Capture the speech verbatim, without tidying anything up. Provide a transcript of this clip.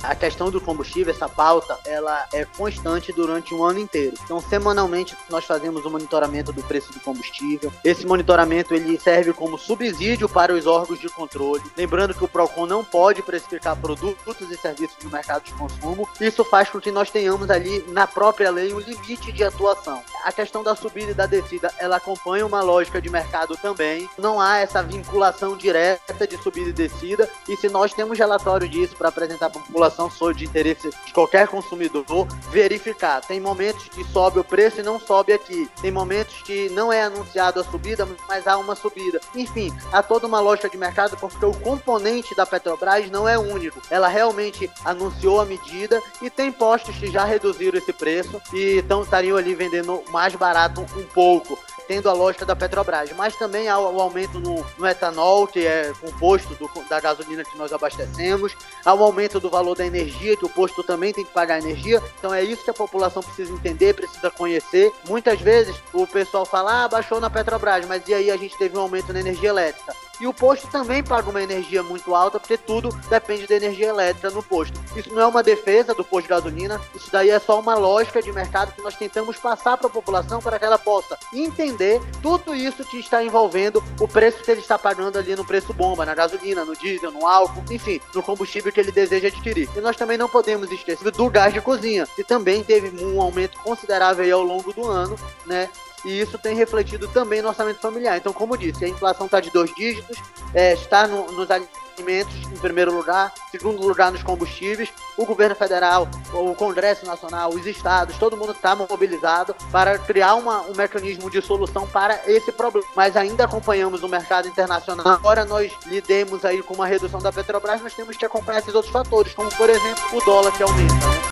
A questão do combustível, essa pauta, ela é constante durante um ano inteiro. Então, semanalmente, nós fazemos o monitoramento do preço do combustível. Esse monitoramento, ele serve como subsídio para os órgãos de controle. Lembrando que o PROCON não pode precificar produtos e serviços no mercado de consumo. Isso faz com que nós tenhamos ali, na própria lei, um limite de atuação. A questão da subida e da descida, ela acompanha uma lógica de mercado também. Não há essa vinculação direta de subida e descida. E se nós temos relatório disso para apresentar para a população, sou de interesse de qualquer consumidor, verificar. Tem momentos que sobe o preço e não sobe aqui. Tem momentos que não é anunciado a subida, mas há uma subida. Enfim, há toda uma lógica de mercado, porque o componente da Petrobras não é único. Ela realmente anunciou a medida e tem postos que já reduziram esse preço e então estariam ali vendendo mais barato um pouco, tendo a lógica da Petrobras, mas também há o aumento no, no etanol, que é composto do, da gasolina que nós abastecemos, há o aumento do valor da energia, que o posto também tem que pagar energia, então é isso que a população precisa entender, precisa conhecer. Muitas vezes o pessoal fala, ah, baixou na Petrobras, mas e aí a gente teve um aumento na energia elétrica. E o posto também paga uma energia muito alta, porque tudo depende da energia elétrica no posto. Isso não é uma defesa do posto de gasolina, isso daí é só uma lógica de mercado que nós tentamos passar para a população para que ela possa entender tudo isso que está envolvendo o preço que ele está pagando ali no preço bomba, na gasolina, no diesel, no álcool, enfim, no combustível que ele deseja adquirir. E nós também não podemos esquecer do gás de cozinha, que também teve um aumento considerável aí ao longo do ano, né? E isso tem refletido também no orçamento familiar. Então, como disse, a inflação está de dois dígitos, é, está no, nos alimentos em primeiro lugar, segundo lugar nos combustíveis, o governo federal, o Congresso Nacional, os estados, todo mundo está mobilizado para criar uma, um mecanismo de solução para esse problema. Mas ainda acompanhamos o mercado internacional. Agora nós lidemos aí com uma redução da Petrobras, nós temos que acompanhar esses outros fatores, como por exemplo o dólar que aumenta, né?